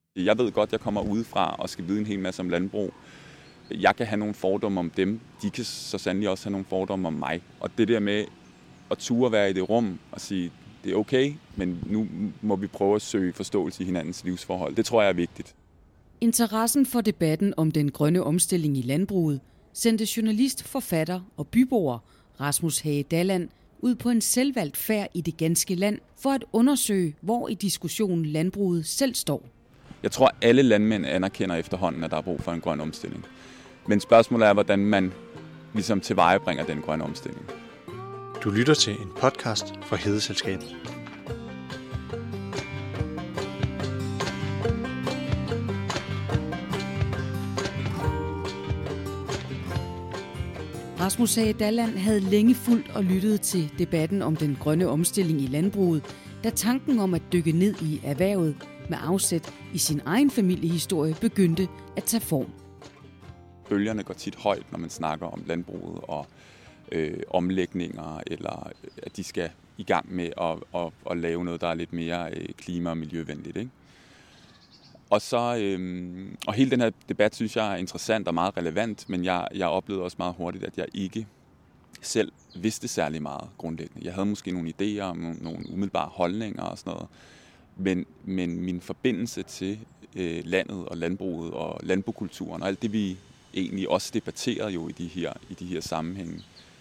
Jeg ved godt, at jeg kommer udefra og skal vide en hel masse om landbrug. Jeg kan have nogle fordomme om dem. De kan så sandelig også have nogle fordomme om mig. Og det der med at ture være i det rum og sige, det er okay, men nu må vi prøve at søge forståelse i hinandens livsforhold. Det tror jeg er vigtigt. Interessen for debatten om den grønne omstilling i landbruget sendte journalist, forfatter og byboer Rasmus Hage Dalland ud på en selvvalgt færd i det ganske land for at undersøge, hvor i diskussionen landbruget selv står. Jeg tror, alle landmænd anerkender efterhånden, at der er brug for en grøn omstilling. Men spørgsmålet er, hvordan man ligesom tilvejebringer den grønne omstilling. Du lytter til en podcast fra Hedeselskabet. Rasmus Hage Dalland havde længe fulgt og lyttet til debatten om den grønne omstilling i landbruget, da tanken om at dykke ned i erhvervet med afsæt i sin egen familiehistorie begyndte at tage form. Bølgerne går tit højt, når man snakker om landbruget og omlægninger, eller at de skal i gang med at lave noget, der er lidt mere klima- og miljøvenligt, ikke? Og hele den her debat, synes jeg, er interessant og meget relevant, men jeg oplevede også meget hurtigt, at jeg ikke selv vidste særlig meget grundlæggende. Jeg havde måske nogle idéer om nogle umiddelbare holdninger og sådan noget, men min forbindelse til landet og landbruget og landbokulturen og alt det, vi egentlig også debatterede jo i de her sammenhænge,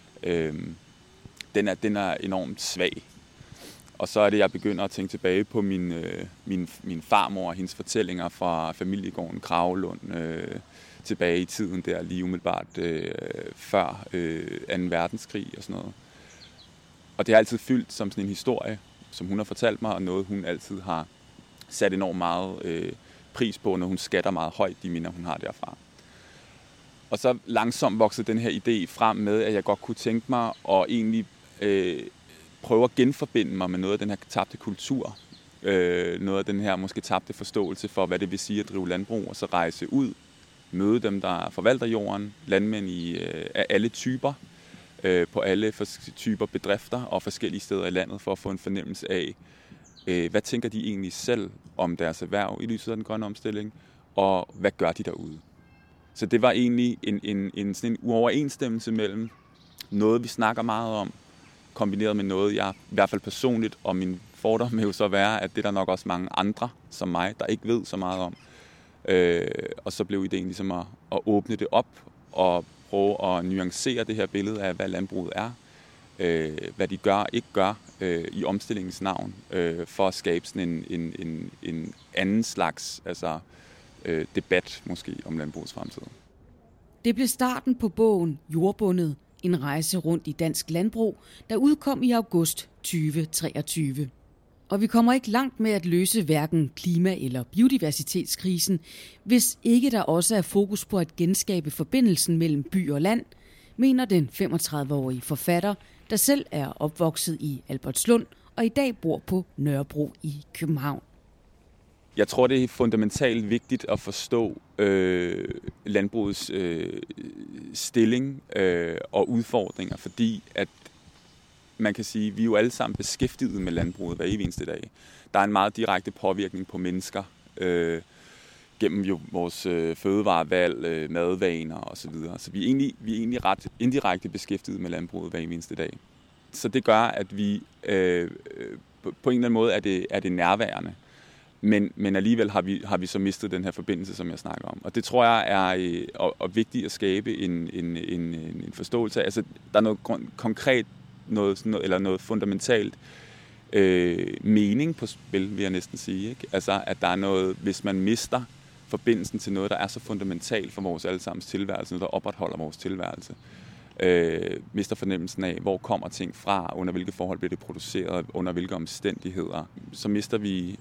den er enormt svag. Og så er det, jeg begynder at tænke tilbage på min farmor og hendes fortællinger fra familiegården Kragelund tilbage i tiden der, lige umiddelbart før 2. verdenskrig og sådan noget. Og det har altid fyldt som sådan en historie, som hun har fortalt mig, og noget hun altid har sat enormt meget pris på, når hun skatter meget højt de minder, hun har derfra. Og så langsomt voksede den her idé frem med, at jeg godt kunne tænke mig at egentlig prøve at genforbinde mig med noget af den her tabte kultur. Noget af den her måske tabte forståelse for, hvad det vil sige at drive landbrug, og så rejse ud, møde dem, der forvalter jorden, landmænd af alle typer, på alle typer bedrifter og forskellige steder i landet, for at få en fornemmelse af, hvad tænker de egentlig selv om deres erhverv i lyset af den grønne omstilling, og hvad gør de derude. Så det var egentlig en uoverensstemmelse mellem noget, vi snakker meget om, kombineret med noget, jeg i hvert fald personligt, og min fordom vil jo så være, at det er der nok også mange andre som mig, der ikke ved så meget om. Og så blev ideen ligesom at åbne det op og prøve at nuancere det her billede af, hvad landbruget er, hvad de gør og ikke gør i omstillingens navn, for at skabe sådan en anden slags debat måske om landbrugets fremtid. Det blev starten på bogen Jordbundet, en rejse rundt i dansk landbrug, der udkom i august 2023. Og vi kommer ikke langt med at løse hverken klima- eller biodiversitetskrisen, hvis ikke der også er fokus på at genskabe forbindelsen mellem by og land, mener den 35-årige forfatter, der selv er opvokset i Albertslund og i dag bor på Nørrebro i København. Jeg tror, det er fundamentalt vigtigt at forstå landbrugets stilling og udfordringer, fordi at man kan sige, at vi er jo alle sammen beskæftiget med landbruget hver evig eneste dag. Der er en meget direkte påvirkning på mennesker gennem jo vores fødevarevalg, madvaner osv. Så vi er egentlig ret indirekte beskæftiget med landbruget hver evig eneste dag. Så det gør, at vi på en eller anden måde er det nærværende. Men alligevel har vi så mistet den her forbindelse, som jeg snakker om. Og det tror jeg er vigtigt at skabe en forståelse af. Altså, der er noget konkret, noget fundamentalt mening på spil, vil jeg næsten sige. Ikke? Altså, at der er noget, hvis man mister forbindelsen til noget, der er så fundamentalt for vores allesammens tilværelse, noget, der opretholder vores tilværelse, mister fornemmelsen af, hvor kommer ting fra, under hvilke forhold bliver det produceret, under hvilke omstændigheder, så mister vi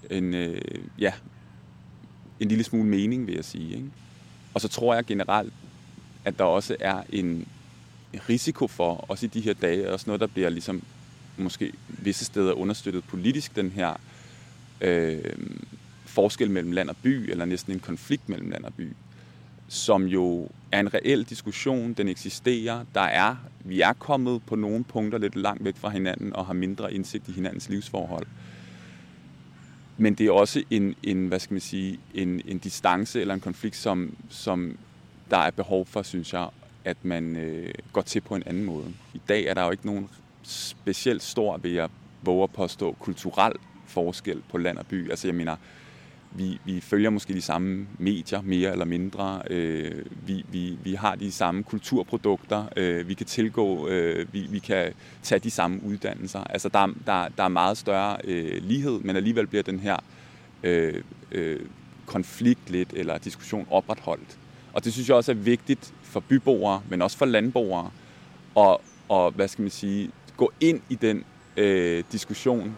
en lille smule mening, vil jeg sige. Ikke? Og så tror jeg generelt, at der også er en risiko for, også i de her dage, også noget, der bliver ligesom måske visse steder understøttet politisk, den her forskel mellem land og by, eller næsten en konflikt mellem land og by, som jo er en reel diskussion, den eksisterer, vi er kommet på nogle punkter lidt langt væk fra hinanden, og har mindre indsigt i hinandens livsforhold. Men det er også en distance eller en konflikt, som der er behov for, synes jeg, at man går til på en anden måde. I dag er der jo ikke nogen specielt stor, vil jeg våge at påstå, kulturel forskel på land og by. Altså jeg mener, vi følger måske de samme medier, mere eller mindre. Vi har de samme kulturprodukter. Vi kan tilgå, vi kan tage de samme uddannelser. Altså der er meget større lighed, men alligevel bliver den her konflikt lidt, eller diskussion opretholdt. Og det synes jeg også er vigtigt for byboere, men også for landboere, og gå ind i den diskussion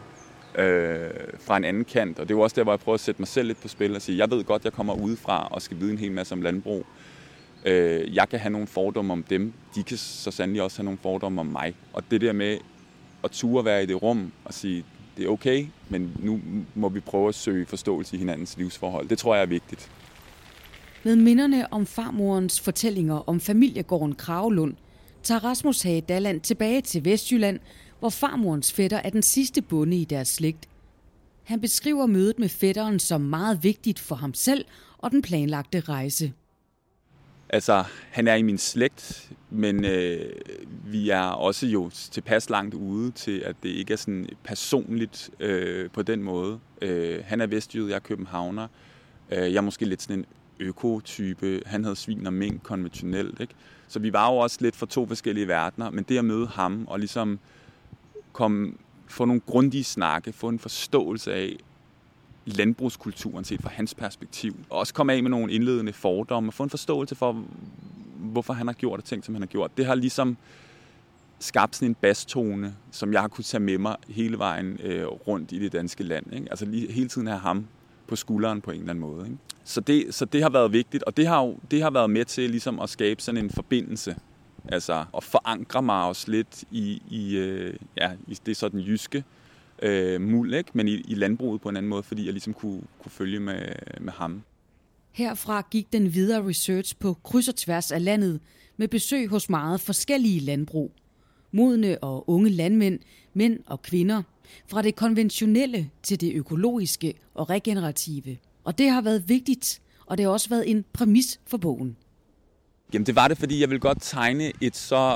fra en anden kant. Og det er jo også der, hvor jeg prøver at sætte mig selv lidt på spil og sige, jeg ved godt, jeg kommer udefra og skal vide en hel masse om landbrug. Jeg kan have nogle fordomme om dem. De kan så sandelig også have nogle fordomme om mig. Og det der med at ture være i det rum og sige, det er okay, men nu må vi prøve at søge forståelse i hinandens livsforhold. Det tror jeg er vigtigt. Med minderne om farmorens fortællinger om familiegården Kragelund, tager Rasmus Hage Dalland tilbage til Vestjylland, hvor farmorens fætter er den sidste bonde i deres slægt. Han beskriver mødet med fætteren som meget vigtigt for ham selv og den planlagte rejse. Altså, han er i min slægt, men vi er også jo tilpas langt ude til, at det ikke er sådan personligt på den måde. Han er vestjyde, jeg er københavner. Jeg er måske lidt sådan en økotype. Han havde svin og mink konventionelt, ikke? Så vi var jo også lidt fra to forskellige verdener, men det at møde ham og ligesom få nogle grundige snakke, få en forståelse af landbrugskulturen set fra hans perspektiv, og også komme af med nogle indledende fordomme og få en forståelse for, hvorfor han har gjort det ting, som han har gjort. Det har ligesom skabt sådan en bastone, som jeg har kunnet tage med mig hele vejen rundt i det danske land, ikke? Altså hele tiden have ham på skulderen på en eller anden måde, ikke? Så det har været vigtigt, og det har været med til ligesom at skabe sådan en forbindelse, altså at forankre mig også lidt i det sådan jyske muld, ikke? Men i landbruget på en anden måde, fordi jeg ligesom kunne følge med ham. Herfra gik den videre research på kryds og tværs af landet med besøg hos meget forskellige landbrug. Modne og unge landmænd, mænd og kvinder, fra det konventionelle til det økologiske og regenerative. Og det har været vigtigt, og det har også været en præmis for bogen. Jamen det var det, fordi jeg ville godt tegne et så,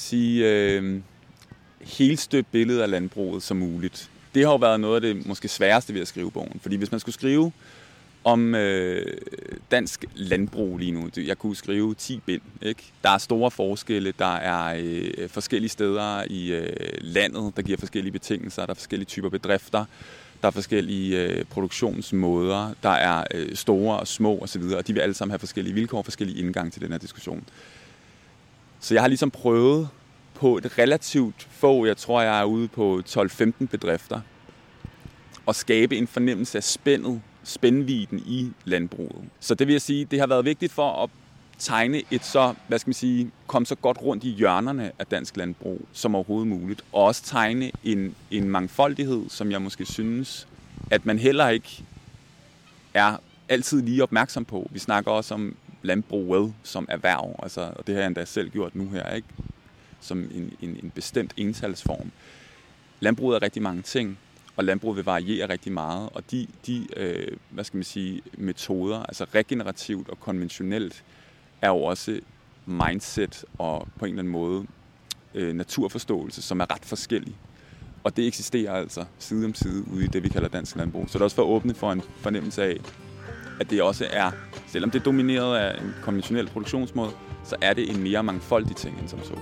helstøbt billede af landbruget som muligt. Det har jo været noget af det måske sværeste ved at skrive bogen. Fordi hvis man skulle skrive om dansk landbrug lige nu, jeg kunne skrive 10 bind, ikke? Der er store forskelle, der er forskellige steder i landet, der giver forskellige betingelser, der er forskellige typer bedrifter, der er forskellige produktionsmåder, der er store og små osv., og de vil alle sammen have forskellige vilkår og forskellige indgang til den her diskussion. Så jeg har ligesom prøvet på et relativt få, jeg tror jeg er ude på 12-15 bedrifter, at skabe en fornemmelse af spændvidden i landbruget. Så det vil jeg sige, det har været vigtigt for at tegne et så, komme så godt rundt i hjørnerne af dansk landbrug som overhovedet muligt. Og også tegne en mangfoldighed, som jeg måske synes, at man heller ikke er altid lige opmærksom på. Vi snakker også om landbruget som erhverv, altså, og det har jeg endda selv gjort nu her, ikke? Som en bestemt entalsform. Landbruget er rigtig mange ting, og landbruget vil variere rigtig meget, og de metoder, altså regenerativt og konventionelt, er jo også mindset og på en eller anden måde naturforståelse, som er ret forskellig. Og det eksisterer altså side om side ude i det, vi kalder dansk landbrug. Så det er også for at åbne for en fornemmelse af, at det også er, selvom det er domineret af en konventionel produktionsmåde, så er det en mere mangfoldig ting end som så.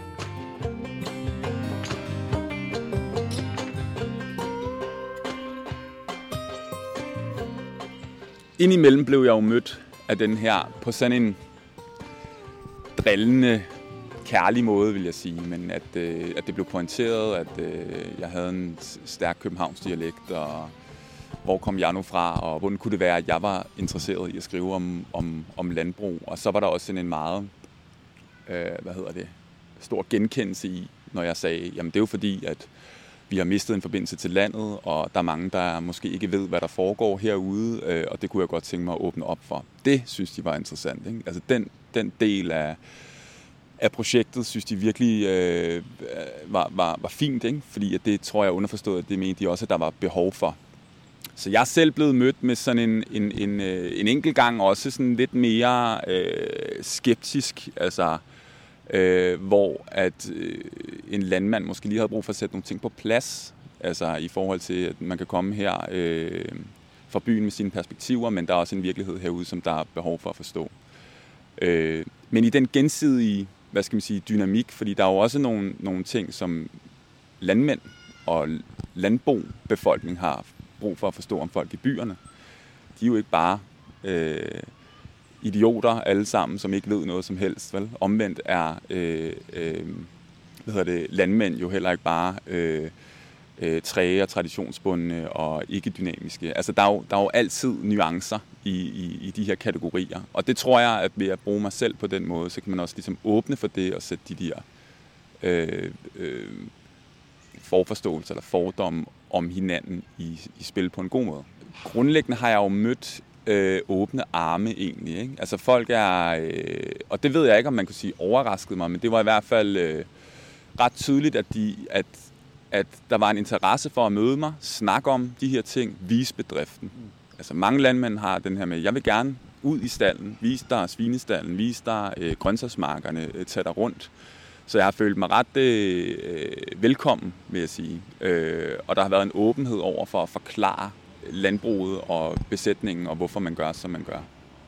Indimellem blev jeg jo mødt af den her på sådan en drillende, kærlig måde, vil jeg sige, men at det blev pointeret, at jeg havde en stærk københavns dialekt, og hvor kom jeg nu fra, og hvordan kunne det være, at jeg var interesseret i at skrive om landbrug. Og så var der også sådan en meget, stor genkendelse i, når jeg sagde, jamen det er jo fordi, at vi har mistet en forbindelse til landet, og der er mange, der måske ikke ved, hvad der foregår herude, og det kunne jeg godt tænke mig at åbne op for. Det synes de var interessant, ikke? Altså den del af projektet, synes de virkelig var fint, ikke? Fordi at det tror jeg underforstået, at det mente de også, at der var behov for. Så jeg er selv blevet mødt med sådan en enkelt gang også sådan lidt mere skeptisk, altså hvor at en landmand måske lige havde brug for at sætte nogle ting på plads, altså i forhold til, at man kan komme her fra byen med sine perspektiver, men der er også en virkelighed herude, som der er behov for at forstå. Men i den gensidige, hvad skal man sige, dynamik, fordi der er jo også nogle ting, som landmænd og landbobefolkning har brug for at forstå om folk i byerne. De er jo ikke bare idioter alle sammen, som ikke ved noget som helst. Vel? Omvendt er landmænd jo heller ikke bare træge og traditionsbundne og ikke dynamiske. Altså der er jo altid nuancer i de her kategorier. Og det tror jeg, at ved at bruge mig selv på den måde, så kan man også ligesom åbne for det og sætte de der forforståelser eller fordomme om hinanden i spil på en god måde. Grundlæggende har jeg jo mødt åbne arme egentlig. Ikke? Altså folk er, og det ved jeg ikke, om man kan sige overraskede mig, men det var i hvert fald ret tydeligt, at der var en interesse for at møde mig, snakke om de her ting, vise bedriften. Altså mange landmænd har den her med, jeg vil gerne ud i stallen, vise dig svinestallen, vise dig grøntsagsmarkerne, tage dig rundt. Så jeg har følt mig ret velkommen, vil jeg sige. Og der har været en åbenhed over for at forklare landbruget og besætningen, og hvorfor man gør, som man gør.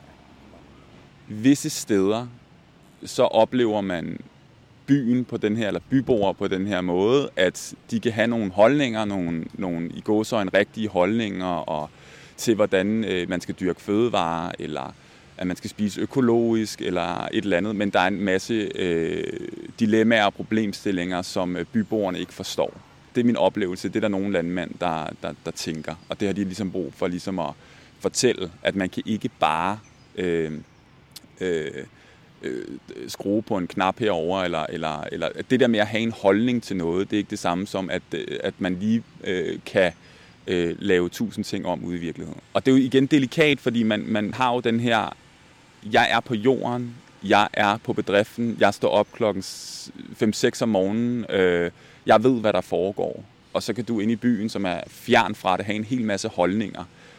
Visse steder, så oplever man byen på den her, eller byboere på den her måde, at de kan have nogle holdninger, nogle i gåseøjne rigtige holdninger, og til hvordan man skal dyrke fødevarer, eller at man skal spise økologisk, eller et eller andet, men der er en masse dilemmaer og problemstillinger, som byboerne ikke forstår. Det er min oplevelse, det er der nogle landmænd, der tænker, og det har de ligesom brug for ligesom at fortælle, at man kan ikke bare skrue på en knap herover eller det der med at have en holdning til noget, det er ikke det samme som, at man lige kan lave 1000 ting om ude i virkeligheden. Og det er jo igen delikat, fordi man har jo den her, jeg er på jorden, jeg er på bedriften, jeg står op klokken 5-6 om morgenen, jeg ved, hvad der foregår. Og så kan du inde i byen, som er fjern fra det, have en hel masse holdninger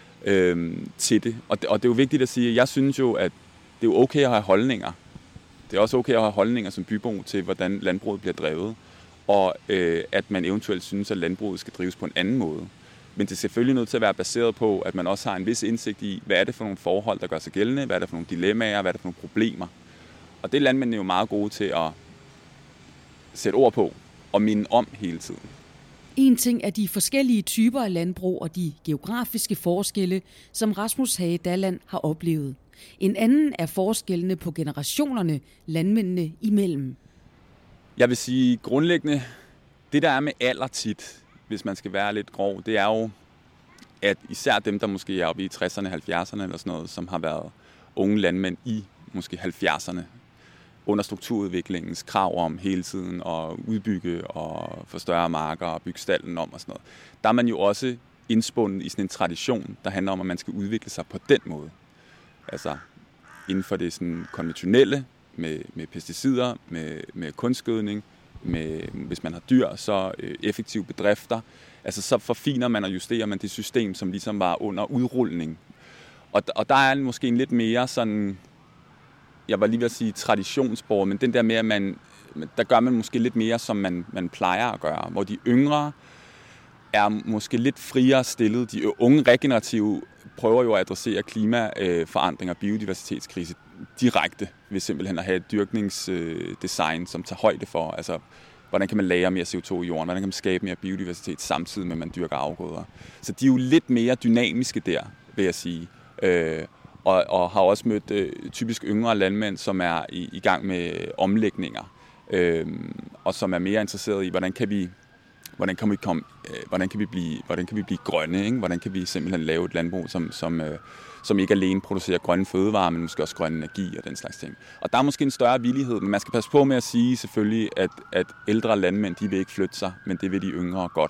til det. Og det er jo vigtigt at sige, at jeg synes jo, at det er jo okay at have holdninger. Det er også okay at have holdninger som bybo til, hvordan landbruget bliver drevet. Og at man eventuelt synes, at landbruget skal drives på en anden måde. Men det er selvfølgelig nødt til at være baseret på, at man også har en vis indsigt i, hvad er det for nogle forhold, der gør sig gældende, hvad er det for nogle dilemmaer, hvad er det for nogle problemer. Og det er landmændene jo meget gode til at sætte ord på og minde om hele tiden. En ting er de forskellige typer af landbrug og de geografiske forskelle, som Rasmus Hage Dalland har oplevet. En anden er forskellene på generationerne landmændene imellem. Jeg vil sige grundlæggende, det der er med alder tit, hvis man skal være lidt grov, det er jo, at især dem, der måske er oppe i 60'erne, 70'erne eller sådan noget, som har været unge landmænd i måske 70'erne, under strukturudviklingens krav om hele tiden at udbygge og få større marker og bygge stallen om og sådan noget. Der er man jo også indspundet i sådan en tradition, der handler om, at man skal udvikle sig på den måde. Altså inden for det sådan konventionelle, med pesticider, med kunstgødning, hvis man har dyr, så effektive bedrifter. Altså så forfiner man og justerer man det system, som ligesom var under udrulning. Og der er måske en lidt mere sådan, jeg var lige ved at sige traditionsborger, men den der med, at der gør man måske lidt mere, som man plejer at gøre. Hvor de yngre er måske lidt friere stillet. De unge regenerative prøver jo at adressere klimaforandring og biodiversitetskrise direkte ved simpelthen at have et dyrkningsdesign, som tager højde for, altså hvordan kan man lagre mere CO2 i jorden, hvordan kan man skabe mere biodiversitet samtidig med, at man dyrker afgrøder. Så de er jo lidt mere dynamiske der, vil jeg sige. Og har også mødt typisk yngre landmænd, som er i gang med omlægninger, og som er mere interesseret i, hvordan kan vi blive grønne, ikke? Hvordan kan vi simpelthen lave et landbrug, som ikke alene producerer grønne fødevarer, men måske også grøn energi og den slags ting. Og der er måske en større villighed, men man skal passe på med at sige selvfølgelig, at ældre landmænd, de vil ikke flytte sig, men det vil de yngre godt.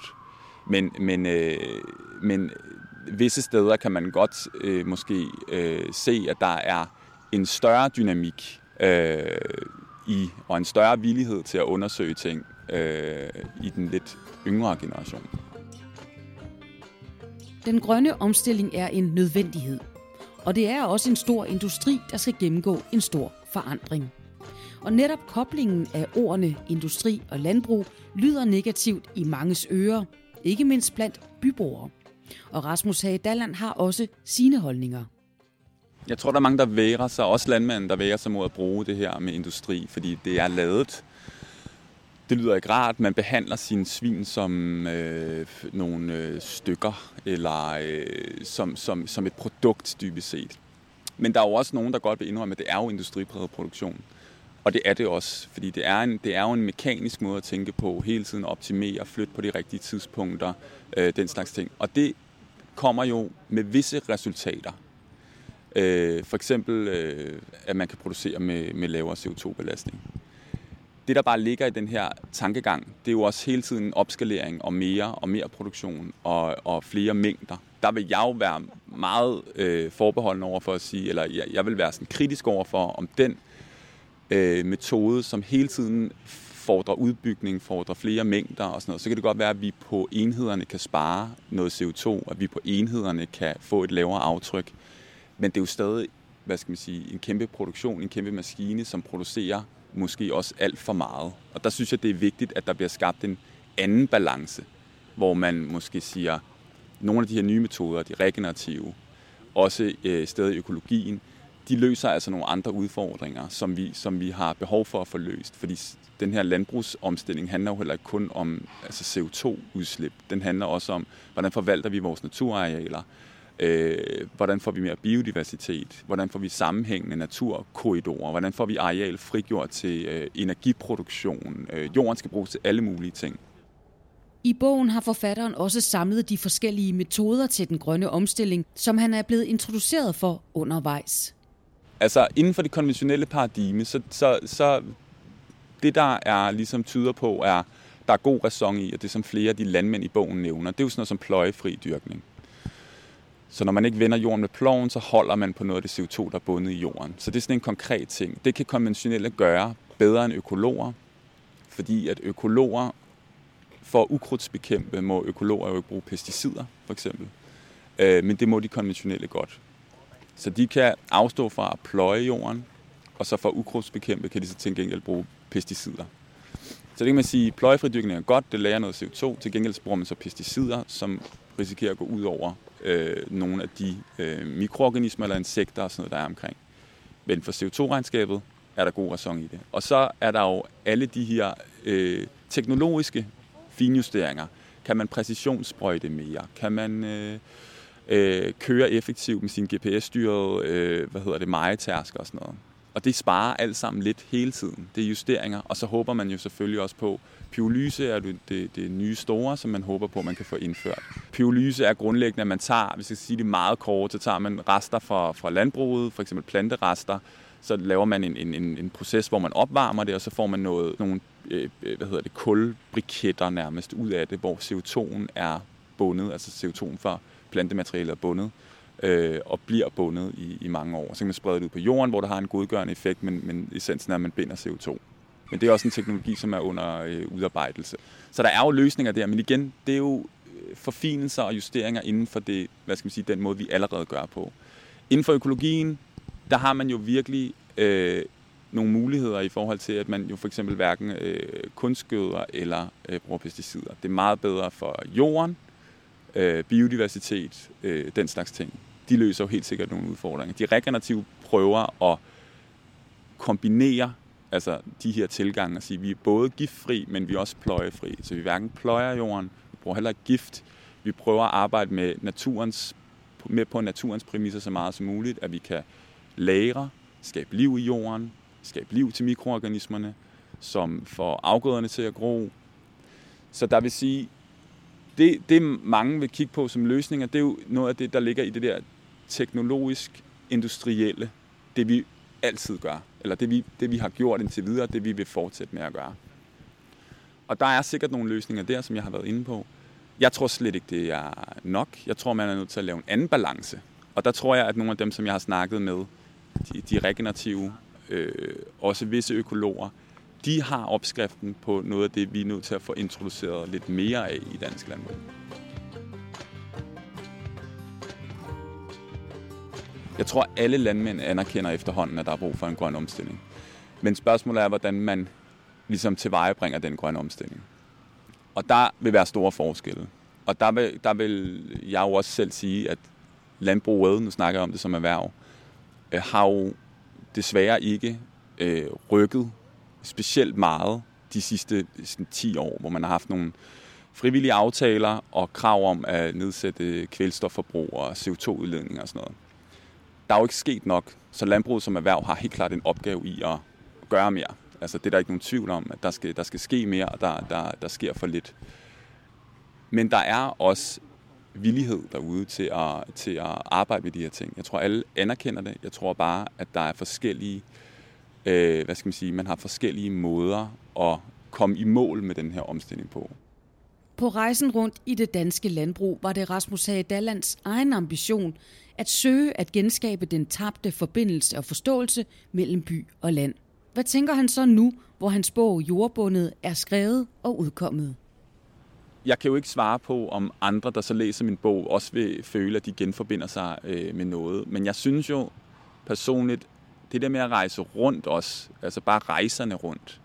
Men visse steder kan man godt måske se, at der er en større dynamik og en større villighed til at undersøge ting i den lidt yngre generation. Den grønne omstilling er en nødvendighed. Og det er også en stor industri, der skal gennemgå en stor forandring. Og netop koblingen af ordene industri og landbrug lyder negativt i manges ører, ikke mindst blandt byboere. Og Rasmus Hage Dalland har også sine holdninger. Jeg tror, der er mange, der vægrer sig, også landmænd, der vægrer sig mod at bruge det her med industri, fordi det er ladet. Det lyder ikke rart. Man behandler sine svin som nogle stykker, eller som et produkt dybest set. Men der er jo også nogen, der godt vil indrømme, at det er jo industripræget produktion. Og det er det også, fordi det er jo en mekanisk måde at tænke på, hele tiden optimere, flytte på de rigtige tidspunkter, den slags ting. Og det kommer jo med visse resultater. For eksempel, at man kan producere med lavere CO2-belastning. Det, der bare ligger i den her tankegang, det er jo også hele tiden en opskalering og mere produktion og flere mængder. Der vil jeg jo være meget forbeholden over for at sige, eller jeg vil være sådan kritisk over for, om den metode, som hele tiden fordrer udbygning, fordrer flere mængder og sådan noget, så kan det godt være, at vi på enhederne kan spare noget CO2, at vi på enhederne kan få et lavere aftryk. Men det er jo stadig, en kæmpe produktion, en kæmpe maskine, som producerer måske også alt for meget. Og der synes jeg, det er vigtigt, at der bliver skabt en anden balance, hvor man måske siger, nogle af de her nye metoder, de regenerative, også stadig i økologien, de løser altså nogle andre udfordringer, som vi har behov for at få løst. Fordi den her landbrugsomstilling handler jo heller ikke kun om CO2-udslip. Den handler også om, hvordan forvalter vi vores naturarealer, hvordan får vi mere biodiversitet, hvordan får vi sammenhængende naturkorridorer, hvordan får vi areal frigjort til energiproduktion. Jorden skal bruges til alle mulige ting. I bogen har forfatteren også samlet de forskellige metoder til den grønne omstilling, som han er blevet introduceret for undervejs. Altså inden for det konventionelle paradigme, så det der er ligesom tyder på, der er god ræson i, og det som flere af de landmænd i bogen nævner, det er jo sådan noget som pløjefri dyrkning. Så når man ikke vender jorden med ploven, så holder man på noget af det CO2, der er bundet i jorden. Så det er sådan en konkret ting. Det kan konventionelle gøre bedre end økologer, fordi at økologer for at ukrudtsbekæmpe må økologer jo ikke bruge pesticider, for eksempel. Men det må de konventionelle godt. Så de kan afstå fra at pløje jorden, og så for at ukrudtsbekæmpe kan de så til gengæld bruge pesticider. Så det kan man sige, at pløjefridyrkning er godt, det lærer noget CO2, til gengæld bruger man så pesticider, som risikerer at gå ud over nogle af de mikroorganismer eller insekter og sådan noget, der er omkring. Men for CO2-regnskabet er der god ræson i det. Og så er der jo alle de her teknologiske finjusteringer. Kan man præcisionssprøjte mere? Kan man køre effektivt med sin GPS-styrede mejetærsker og sådan noget? Og det sparer alt sammen lidt hele tiden. Det er justeringer, og så håber man jo selvfølgelig også på, pyrolyse er det nye store, som man håber på, man kan få indført. Pyrolyse er grundlæggende, at man tager, hvis jeg skal sige det meget kort, så tager man rester fra landbruget, for eksempel planterester, så laver man en proces, hvor man opvarmer det, og så får man nogle kulbriketter nærmest ud af det, hvor CO2'en er bundet, altså CO2'en fra plantematerialet er bundet, og bliver bundet i mange år. Så kan man sprede det ud på jorden, hvor der har en godgørende effekt, men essensen er, at man binder CO2. Men det er også en teknologi, som er under udarbejdelse. Så der er jo løsninger der, men igen, det er jo forfinelser og justeringer inden for det, den måde, vi allerede gør på. Inden for økologien, der har man jo virkelig nogle muligheder i forhold til, at man jo for eksempel hverken kunstgøder eller bruger pesticider. Det er meget bedre for jorden, biodiversitet, den slags ting. De løser jo helt sikkert nogle udfordringer. De regenerative prøver at kombinere altså de her tilgange og sige, at vi er både giftfri, men vi er også pløjefri. Så vi hverken pløjer jorden, vi bruger heller ikke gift. Vi prøver at arbejde med på naturens præmisser så meget som muligt, at vi kan lagre, skabe liv i jorden, skabe liv til mikroorganismerne, som får afgrøderne til at gro. Så der vil sige, det mange vil kigge på som løsninger, det er jo noget af det, der ligger i det der teknologisk-industrielle, det vi altid gør, eller det vi har gjort indtil videre, det vi vil fortsætte med at gøre. Og der er sikkert nogle løsninger der, som jeg har været inde på. Jeg tror slet ikke, det er nok. Jeg tror, man er nødt til at lave en anden balance. Og der tror jeg, at nogle af dem, som jeg har snakket med, de regenerative, også visse økologer, de har opskriften på noget af det, vi er nødt til at få introduceret lidt mere af i dansk landbrug. Jeg tror, alle landmænd anerkender efterhånden, at der er brug for en grøn omstilling. Men spørgsmålet er, hvordan man ligesom tilvejebringer den grønne omstilling. Og der vil være store forskelle. Og der vil jeg jo også selv sige, at landbruget, nu snakker jeg om det som erhverv, har jo desværre ikke rykket specielt meget de sidste 10 år, hvor man har haft nogle frivillige aftaler og krav om at nedsætte kvælstofforbrug og CO2-udledning og sådan noget. Der er jo ikke sket nok, så landbruget som erhverv har helt klart en opgave i at gøre mere. Altså det er der ikke nogen tvivl om, at der skal ske mere, og der sker for lidt. Men der er også villighed derude til at arbejde med de her ting. Jeg tror, alle anerkender det. Jeg tror bare, at der er forskellige, man har forskellige måder at komme i mål med den her omstilling på. På rejsen rundt i det danske landbrug var det Rasmus Hage Dallands egen ambition at søge at genskabe den tabte forbindelse og forståelse mellem by og land. Hvad tænker han så nu, hvor hans bog Jordbundet er skrevet og udkommet? Jeg kan jo ikke svare på, om andre, der så læser min bog, også vil føle, at de genforbinder sig med noget. Men jeg synes jo personligt, det der med at rejse rundt også, altså bare rejserne rundt,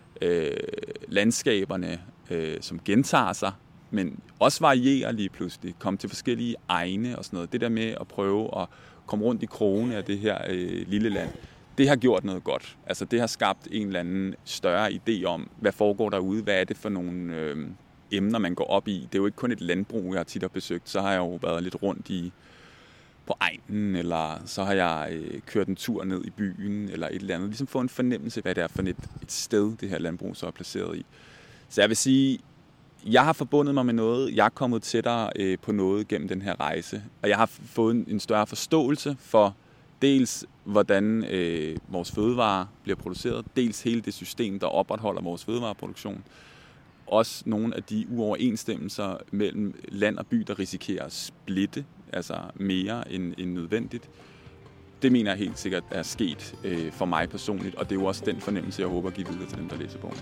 landskaberne, som gentager sig, men også varierer lige pludselig, komme til forskellige egne og sådan noget. Det der med at prøve at komme rundt i krogene af det her lille land, det har gjort noget godt. Altså det har skabt en eller anden større idé om, hvad foregår derude, hvad er det for nogle emner, man går op i. Det er jo ikke kun et landbrug, jeg tit har besøgt, så har jeg jo været lidt rundt på egnen, eller så har jeg kørt en tur ned i byen, eller et eller andet. Ligesom få en fornemmelse, hvad det er for et sted, det her landbrug så er placeret i. Så jeg vil sige, jeg har forbundet mig med noget, jeg er kommet tættere på noget gennem den her rejse, og jeg har fået en større forståelse for dels, hvordan vores fødevarer bliver produceret, dels hele det system, der opretholder vores fødevareproduktion. Også nogle af de uoverensstemmelser mellem land og by, der risikerer at splitte, altså mere end nødvendigt. Det mener jeg helt sikkert er sket for mig personligt, og det er jo også den fornemmelse, jeg håber at give videre til dem, der læser bogen.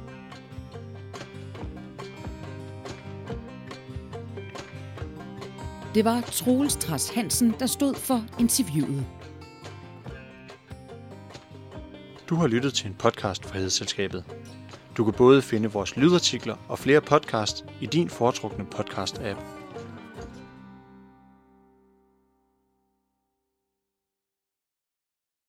Det var Troels Trads Hansen, der stod for interviewet. Du har lyttet til en podcast fra Hedeselskabet. Du kan både finde vores lydartikler og flere podcasts i din foretrukne podcast-app.